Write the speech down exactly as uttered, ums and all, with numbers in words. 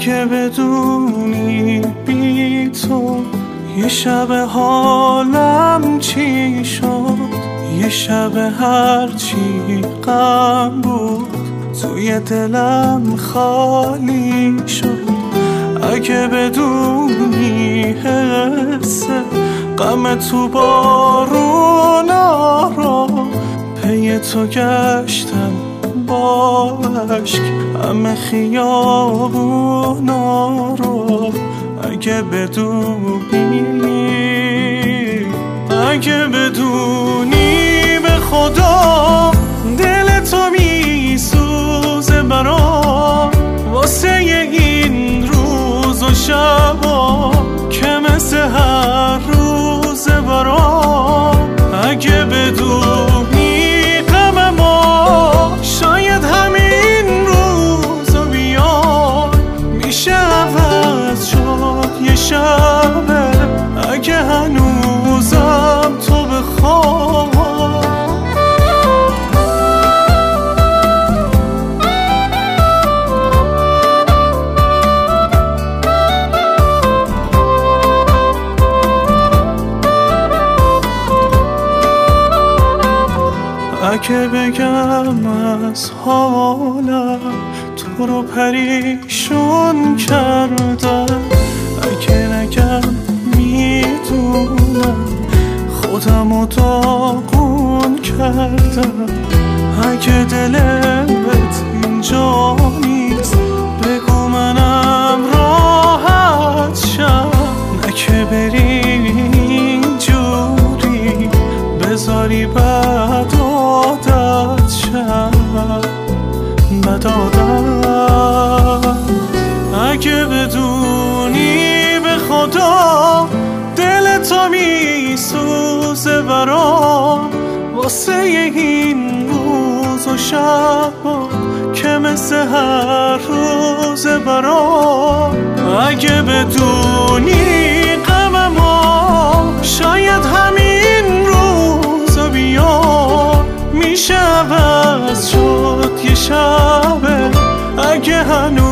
اگه بدونی بی تو یه شب حالم چی شد، یه شب هرچی غم بود توی دلم خالی شد. اگه بدونی حس غم تو بارونا رو پی تو گشتم با عشق همه خیابونا رو. اگه بدونی اگه بدونی به خدا دل تو میسوزه برام واسه این روز و شبا که مثل هر روز برام. اگه بدونی غم ما شاید همین روزو بیاد میشه عوض شد یه شبه اگه هنوزم تو بخوای. اگه بگم از حالم تو رو پریشون کردم، اگه نگم میدونم خودم رو داغون کردم، اگه دلت اینجا نیست بگو منم راحت شم، نه که بری اینجوری بذاری بد عادت شم بد عادت. اگه بدونی به خدا دل تو میسوزه برام واسه این روز و شبا که مثل هر روز برام. اگه بدونی غم ما شاید همین روزو بیاد میشه عوض شد یه شبه اگه هنوز